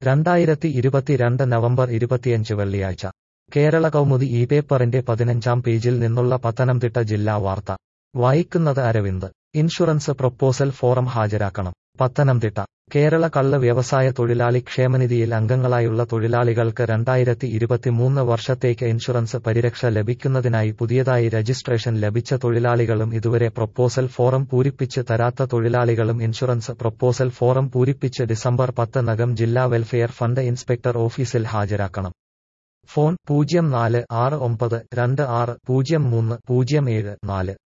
2022 November 25 വെള്ളിയാഴ്ച കേരള കൗമുദി ഈ പേപ്പറിന്റെ 15-ാം പേജിൽ നിന്നുള്ള പത്തനംതിട്ട ജില്ലാ വാർത്ത വായിക്കുന്നത് അരവിന്ദ്. ഇൻഷുറൻസ് പ്രൊപ്പോസൽ ഫോറം ഹാജരാക്കണം. പത്തനംതിട്ട കേരള കള്ള് വ്യവസായ തൊഴിലാളി ക്ഷേമനിധിയിൽ അംഗങ്ങളായുള്ള തൊഴിലാളികൾക്ക് 2023 വർഷത്തേക്ക് ഇൻഷുറൻസ് പരിരക്ഷ ലഭിക്കുന്നതിനായി പുതിയതായി രജിസ്ട്രേഷൻ ലഭിച്ച തൊഴിലാളികളും ഇതുവരെ പ്രൊപ്പോസൽ ഫോറം പൂരിപ്പിച്ച് തരാത്ത തൊഴിലാളികളും ഇൻഷുറൻസ് പ്രൊപ്പോസൽ ഫോറം പൂരിപ്പിച്ച് ഡിസംബർ 10-നകം ജില്ലാ വെൽഫെയർ ഫണ്ട് ഇൻസ്പെക്ടർ ഓഫീസിൽ ഹാജരാക്കണം. ഫോൺ 0469260307 4.